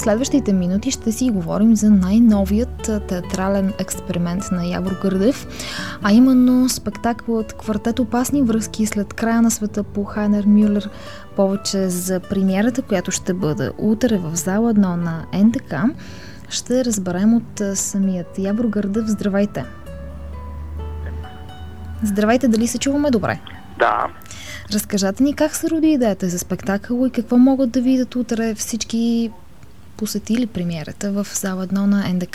Следващите минути ще си говорим за най-новият театрален експеримент на Явор Гърдев, а именно спектакълът Квартет опасни връзки след края на света по Хайнер Мюлер. Повече за премиерата, която ще бъде утре в зала 1 на НДК, ще разберем от самият Явор Гърдев. Здравейте! Здравейте, дали се чуваме добре? Да. Разкажете ни как се роди идеята за спектакъл и какво могат да видят утре всички посетили премиерата в зала 1 на НДК?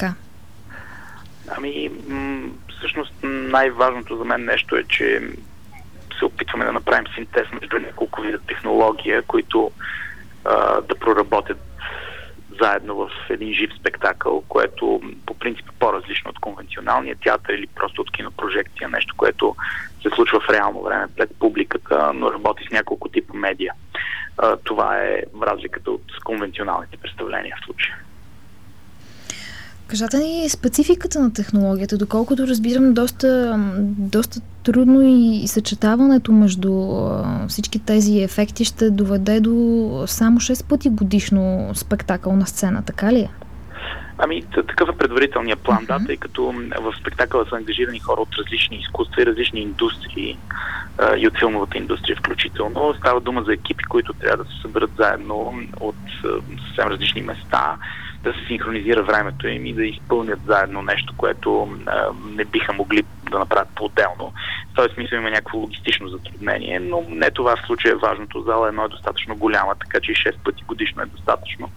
Всъщност най-важното за мен нещо е, че се опитваме да направим синтез между няколко вида технология, които да проработят заедно в един жив спектакъл, което по принцип е по-различно от конвенционалния театър или просто от кинопрожекция, нещо, което се случва в реално време пред публиката, но работи с няколко типа медия. Това е разликата от конвенционалните представления в случая. Кажете ни спецификата на технологията, доколкото разбирам доста трудно и съчетаването между всички тези ефекти ще доведе до само 6 пъти годишно спектакъл на сцена, така ли е? Такъв е предварителният план, да, тъй като в спектакъла са ангажирани хора от различни изкуства и различни индустрии и от филмовата индустрия включително. Става дума за екипи, които трябва да се съберат заедно от съвсем различни места, да се синхронизира времето им и да изпълнят заедно нещо, което не биха могли да направят по-отделно. В този смисъл има някакво логистично затруднение, но не това в случая е важното. Зала 1 е достатъчно голяма, така че и 6 пъти годишно е достатъчно.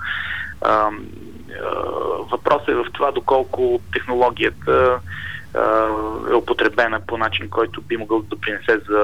Въпросът е в това доколко технологията е употребена по начин, който би могъл да допринесе за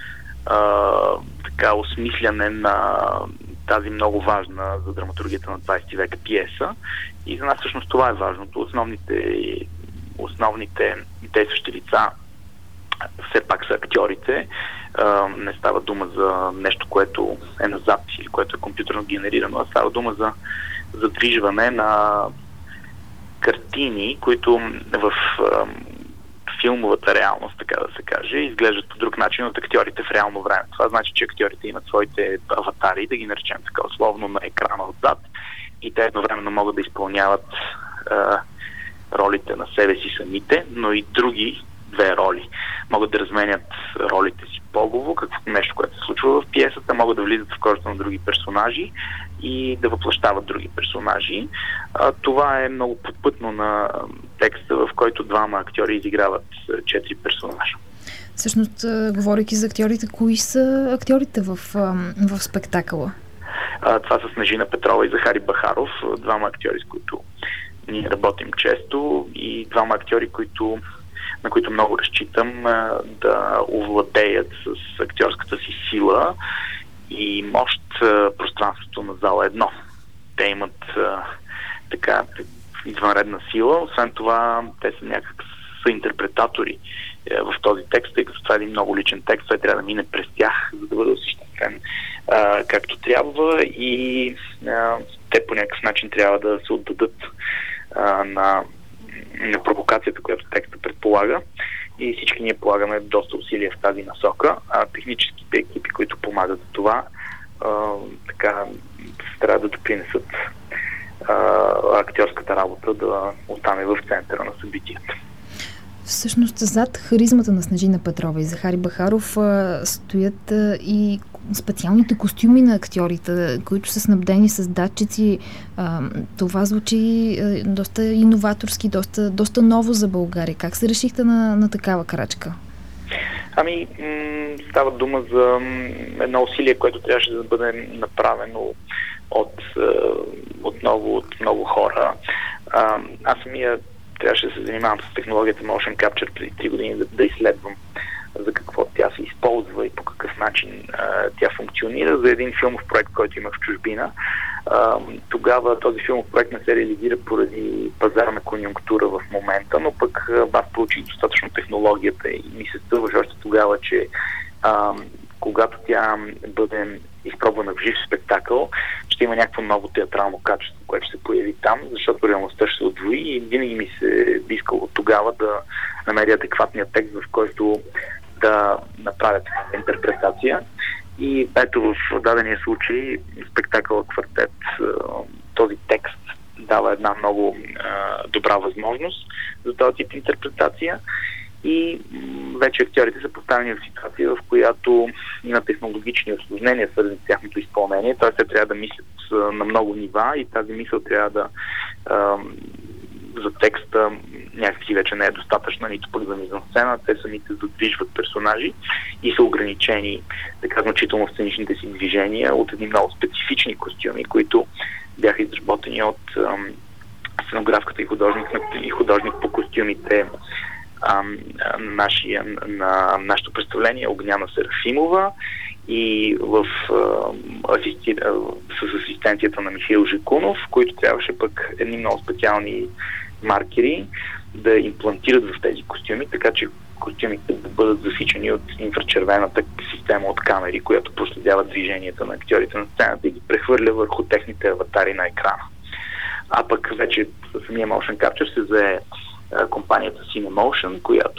осмисляне на тази много важна за драматургията на 20 век пиеса. И за нас всъщност това е важното. Основните действащи лица все пак са актьорите. Не става дума за нещо, което е на запис или което е компютърно генерирано, а става дума за задвижване на картини, които в филмовата реалност, така да се каже, изглеждат по друг начин от актьорите в реално време. Това значи, че актьорите имат своите аватари, да ги наречем така условно, на екрана отзад, и те едновременно могат да изпълняват ролите на себе си самите, но и други две роли. Могат да разменят ролите си погово, нещо, което се случва в пиесата, могат да влизат в кожата на други персонажи и да въплъщават други персонажи. Това е много подпътно на текста, в който двама актьори изиграват 4 персонажа. Всъщност, говорейки за актьорите, кои са актьорите в спектакъла? Това са Снежина Петрова и Захари Бахаров, двама актьори, с които ние работим често, и двама актьори, на които много разчитам да овладеят с актьорската си сила и мощ пространството на зала 1. Те имат извънредна сила. Освен това, те са някак съинтерпретатори в този текст, тъй като това е един много личен текст, той трябва да мине през тях, за да бъде осъществен както трябва, и те по някакъв начин трябва да се отдадат на провокацията, която текста предполага, и всички ние полагаме доста усилия в тази насока, а техническите екипи, които помагат за това, трябва да допринесат актьорската работа да остане в центъра на събитията. Всъщност зад харизмата на Снежина Петрова и Захари Бахаров стоят и специалните костюми на актьорите, които са снабдени с датчици. Това звучи доста иноваторски, доста ново за България. Как се решихте на такава крачка? Става дума за едно усилие, което трябваше да бъде направено от много хора. Аз самия трябваше да се занимавам с технологията Motion Capture преди 3 години, да изследвам за какво тя се използва и по какъв начин тя функционира за един филмов проект, който имах в чужбина. Тогава този филмов проект не се реализира поради пазарна конюнктура в момента, но пък аз получих достатъчно технологията и ми се струваше още тогава, че когато тя бъде изпробвана в жив спектакъл, ще има някакво ново театрално качество, което ще се появи там, защото реалността ще се отвои, и винаги ми се искало тогава да намеря адекватния текст, в който да направя такава интерпретация. И ето в дадения случай спектакъла Квартет, този текст дава една много добра възможност за този тип интерпретация. И вече актьорите са поставени в ситуация, в която има технологични усложнения, свързани с тяхното изпълнение. Т.е. те трябва да мислят на много нива и тази мисъл трябва да за текста някакси вече не е достатъчна, нито пък за мизансцена. Те самите задвижват персонажи и са ограничени така значително в сценичните си движения от едни много специфични костюми, които бяха изработени от сценографката и художник по костюмите на нашето представление Огняна Серафимова и с асистенцията на Михаил Жекунов, които трябваше пък едни много специални маркери да имплантират в тези костюми, така че костюмите да бъдат засичани от инфрачервената система от камери, която проследява движенията на актьорите на сцената и ги прехвърля върху техните аватари на екрана. А пък вече с самия Motion Capture се зае компанията Cinemotion,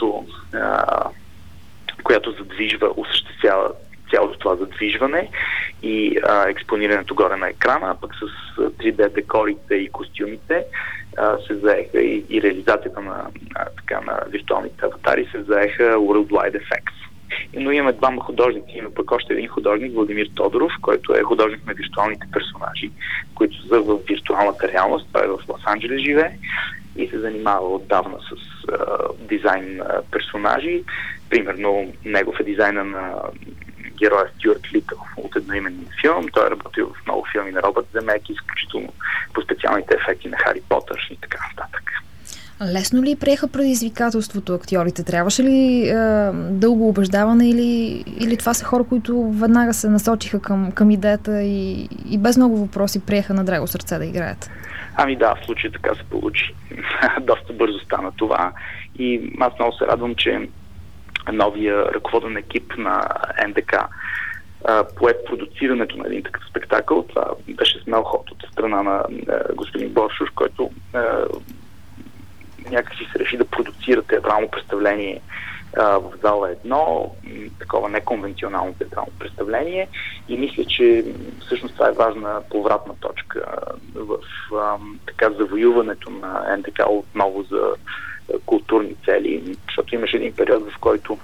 която осъществява цялото това задвижване и експонирането горе на екрана, а пък с 3D декорите и костюмите се заеха и реализацията на виртуалните аватари се заеха Worldwide Effects. Но имаме двама художници, има пък още един художник, Владимир Тодоров, който е художник на виртуалните персонажи, които са в виртуалната реалност. Той е в Лос-Анджелес живее и се занимава отдавна с дизайн на персонажи. Примерно, негов е дизайна на героя Стюарт Литъл от едноименния филм. Той е работил в много филми на Робърт Земеки, изключително по специалните ефекти на Хари Потър и така нататък. Лесно ли приеха предизвикателството актьорите? Трябваше ли дълго убеждаване или това са хора, които веднага се насочиха към идеята и без много въпроси приеха на драго сърце да играят? Ами да, в случай така се получи. Доста бързо стана това и аз много се радвам, че новия ръководен екип на НДК поет продуцирането на един такъв спектакъл. Това беше смел ход от страна на господин Боршуш, който някакси се реши да продуцира театрално представление в зала 1, такова неконвенционално театрално представление и мисля, че всъщност това е важна повратна точка в завоюването на НДК отново за културни цели, защото имаше един период, в който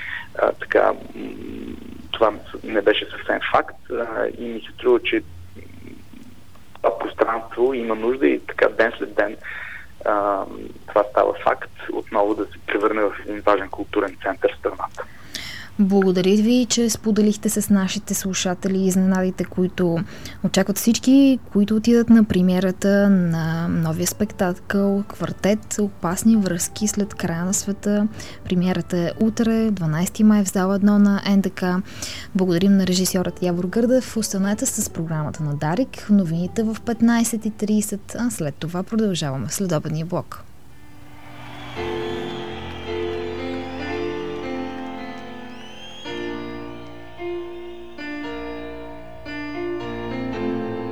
това не беше съвсем факт и ми се струва, че това пространство има нужда и така ден след ден това става факт, отново да се превърне в един важен културен център в страната. Благодаря ви, че споделихте с нашите слушатели изненадите, които очакват всички, които отидат на премиерата на новия спектакъл Квартет Опасни връзки след края на света. Премиерата е утре, 12 май в зала 1 на НДК. Благодарим на режисьорът Явор Гърдев. Останете с програмата на Дарик. Новините в 15:30, а след това продължаваме следобедния блок.